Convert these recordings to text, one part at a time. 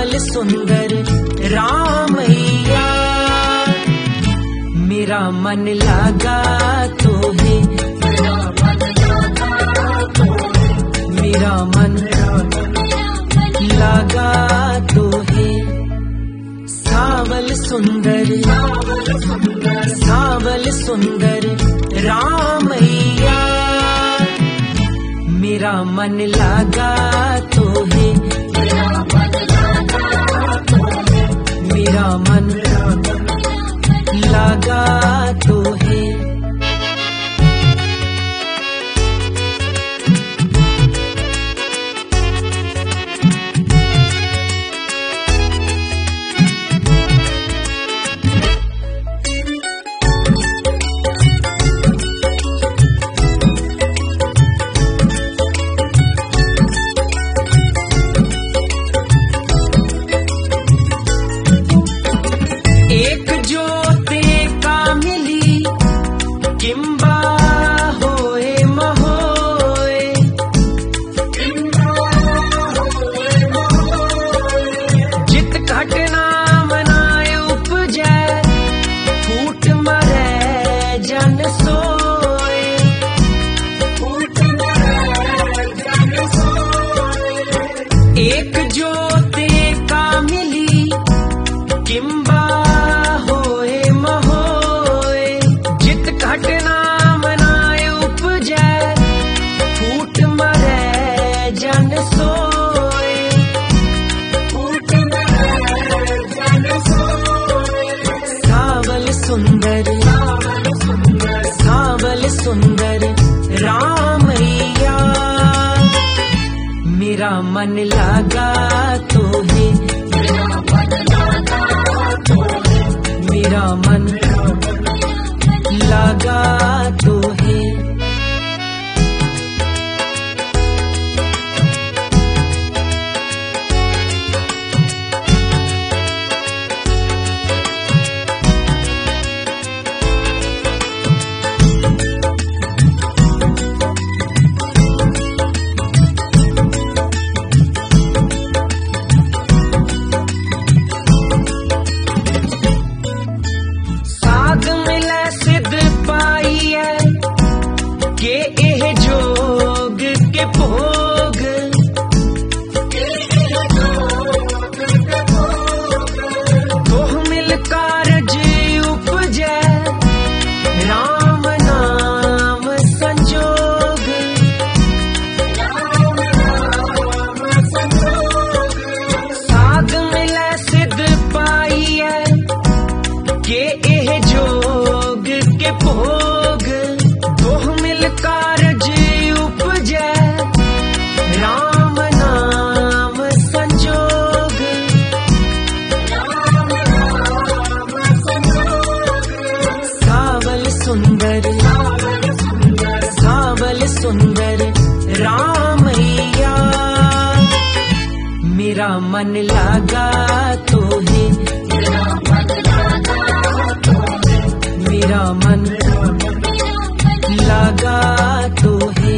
सावल सुंदर रामैया, मेरा मन लगा तो है, मेरा मन लगा तो है। सावल सुंदर रामैया, मेरा मन लगा तो है, मेरा मन लगा तो है। एक जोते का मिली किम्बा होए महोए, जित घटना मनाए उपजै, फूट मरे जन सोए। एक जोते का मिली किम्बा होए महोए, जित घटना मनाए उपजै, फूट मरे जन सोए। सावल सुंदर रामैया, मेरा मन लगा तो है, मेरा मन लगा तो है। साध मिलै सिद्ध पाइयै, के एह जोग के भोग। दोह मिल कारज उपजै, राम नाम संजोग। साध मिलै सिद्ध पाइयै, के एह जोग के भोग। दोह मिल कारज उपजै, राम नाम संजोग। सावल सुंदर रामैया, मेरा मन लगा तो है, मेरा मन लगा तो है।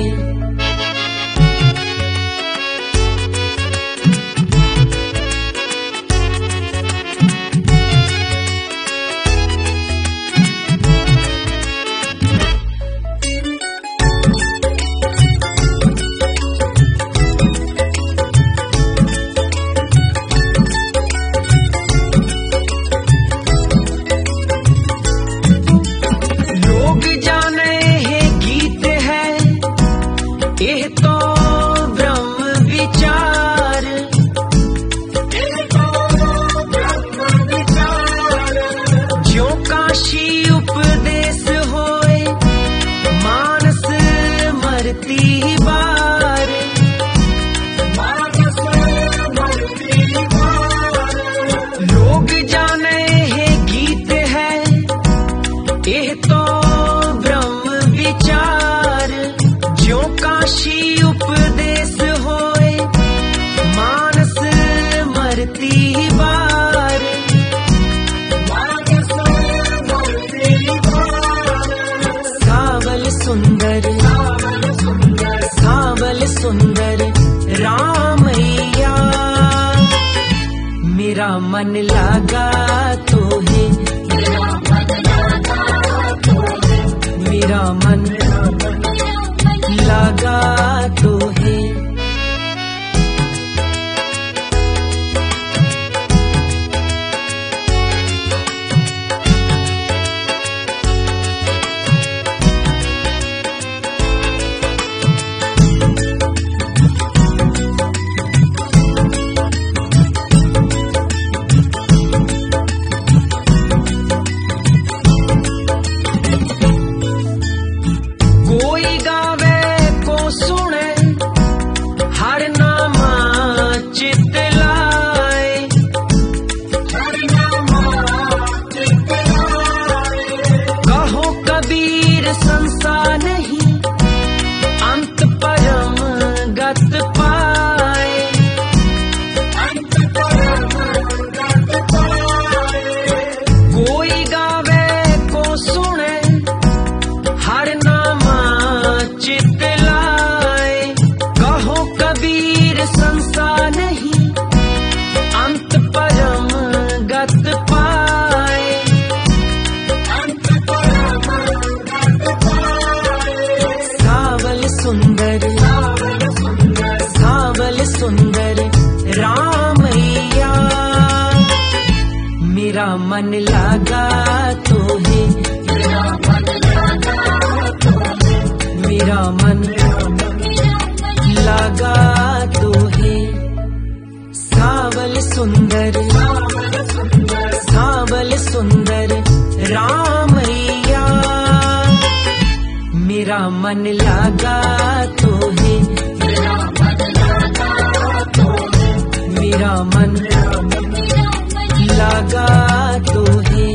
लोग जाने हैं गीत है, यह तो ब्रह्म विचार। ज्यों काशी उपदेश होए, मानस मरती बार। लोग जाने हैं गीत है, यह तो ब्रह्म विचार। ज्यों काशी उपदेश होए, मानस मरती बार। सावल सुंदर मन लागा तो है, मेरा मन लागा तो है। संसार नहीं अंत परम गत पाए, कोई गावे को सुने हर नामा चित लाए। कहो कबीर संसार नहीं अंत परम गत पाए, सावल सुंदर रामैया, मेरा मन लागा तो है, मेरा मन लागा तो है। सावल सुंदर रामैया, मेरा मन लागा तो है, मेरा मन लागा तो है।